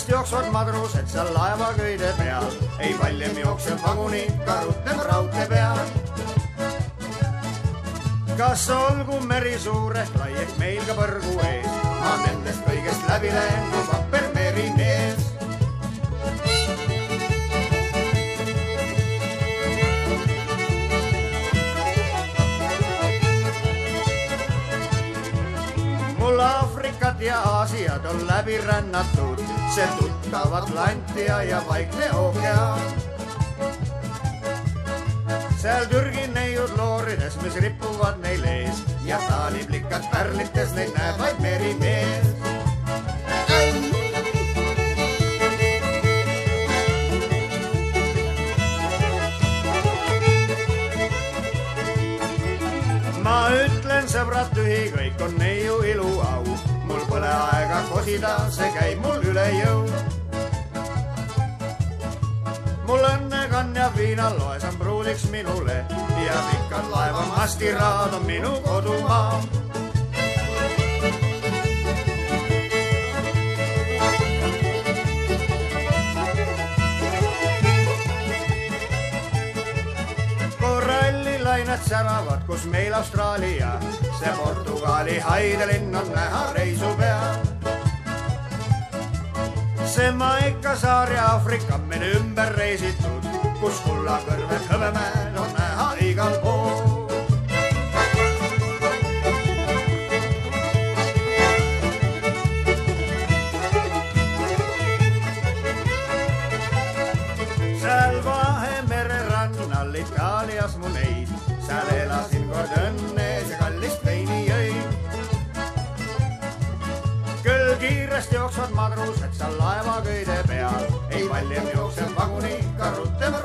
kiiresti jooksvad madrused seal laeva köide peal, ei valjem jooksev vaguni ka rutem raudtee peal. Kas olgu meri suur ehk lai ehk meil ka põrgu ees, ma nendest kõigest läbi lähen, kui vapper merimees. Mul Aafrikat ja Aasiad on läbi rännatud, see tuttav Atlantia ja Vaikne ookean. Seal Türgi neiud loorides, mis rippuvad neil ees ja taaliplikad pärlites neid näeb vaid merimees. Ma ütlen sõbrad tühi, kõik on neiu ilu au, mul pole aega kosida, see käib mul üle jõu. Mul õnnekann ja viinaloes on pruudiks minule ja pikad laeva mastiraad on minu kodumaa. Korallilainet säravad, kus meil Austraalia, see Portugali haidelinn on näha reisu peal. See Maika saar ja Aafrika on meil ümber reisitud, kus kullakõrved hõbemäel on näha igal pool. Seal Vahemere rannal Itaalias mu neid, seal elasin kord õnnes ja kallist veini jõin. Küll kiiresti jooksvad madrused seal laeva köide peal, ei valjem jooksev vaguni ka rutem